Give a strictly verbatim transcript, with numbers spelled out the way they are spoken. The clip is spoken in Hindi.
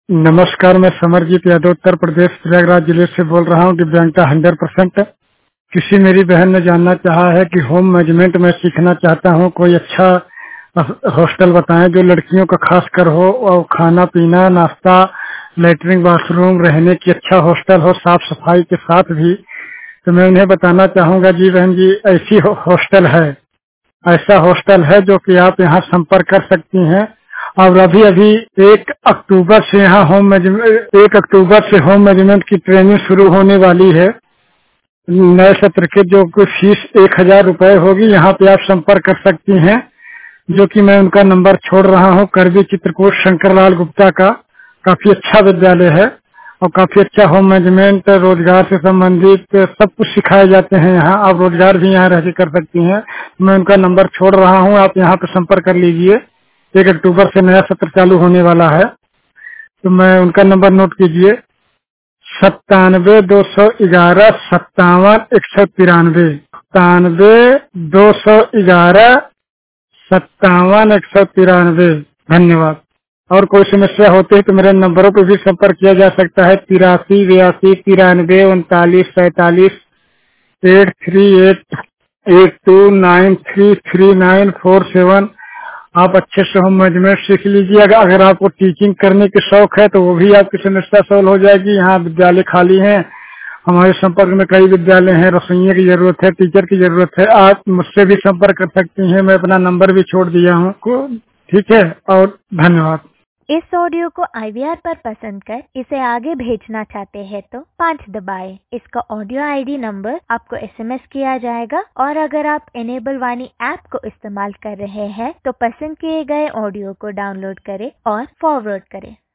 नमस्कार, मैं समरजीत यादव उत्तर प्रदेश प्रयागराज जिले से बोल रहा हूँ। दिव्यांगता हंड्रेड परसेंट। किसी मेरी बहन ने जानना चाहा है कि होम मैनेजमेंट में सीखना चाहता हूँ, कोई अच्छा हॉस्टल बताएं जो लड़कियों का खास कर हो और खाना पीना नाश्ता लेटरिन बाथरूम रहने की अच्छा हॉस्टल हो, साफ सफाई के साथ भी। तो मैं उन्हें बताना चाहूँगा, जी बहन जी, ऐसी हॉस्टल है, ऐसा हॉस्टल है जो कि आप यहाँ संपर्क कर सकती हैं। और अभी अभी एक अक्टूबर से यहाँ होम मैनेजमेंट एक अक्टूबर से होम मैनेजमेंट की ट्रेनिंग शुरू होने वाली है। नए सत्र के जो कि फीस एक हजार रुपए होगी, यहाँ पे आप संपर्क कर सकती हैं, जो कि मैं उनका नंबर छोड़ रहा हूँ। करबी चित्रकूट शंकरलाल गुप्ता का काफी अच्छा विद्यालय है और काफी अच्छा होम मैनेजमेंट, रोजगार से संबंधित सब कुछ सिखाए जाते हैं यहाँ। आप रोजगार भी यहाँ रह के कर सकती हैं। मैं उनका नंबर छोड़ रहा हूँ, आप यहाँ पे संपर्क कर लीजिए। एक अक्टूबर से नया सत्र चालू होने वाला है, तो मैं उनका नंबर नोट कीजिए, सत्तानवे दो सौ ग्यारह सत्तावन एक सौ तिरानवे सत्तानवे दो सौ ग्यारह सत्तावन एक सौ तिरानवे। धन्यवाद। और कोई समस्या होती है तो मेरे नंबरों पर भी संपर्क किया जा सकता है, तिरासी बयासी तिरानवे उनतालीस सैतालीस eight three eight eight two nine three three nine four seven. आप अच्छे से होम मैनेजमेंट सीख लीजिए। अगर आपको टीचिंग करने की शौक है तो वो भी आपकी समस्या सॉल्व हो जाएगी। यहाँ विद्यालय खाली हैं, हमारे संपर्क में कई विद्यालय हैं। रसोइये की जरूरत है, टीचर की जरूरत है, आप मुझसे भी संपर्क कर सकती हैं। मैं अपना नंबर भी छोड़ दिया हूँ, ठीक है। और धन्यवाद। इस ऑडियो को आई वी आर पर पसंद कर इसे आगे भेजना चाहते हैं तो पाँच दबाएं। इसका ऑडियो आई डी नंबर आपको एस एम एस किया जाएगा। और अगर आप इनेबल वाणी ऐप को इस्तेमाल कर रहे हैं तो पसंद किए गए ऑडियो को डाउनलोड करें और फॉरवर्ड करें।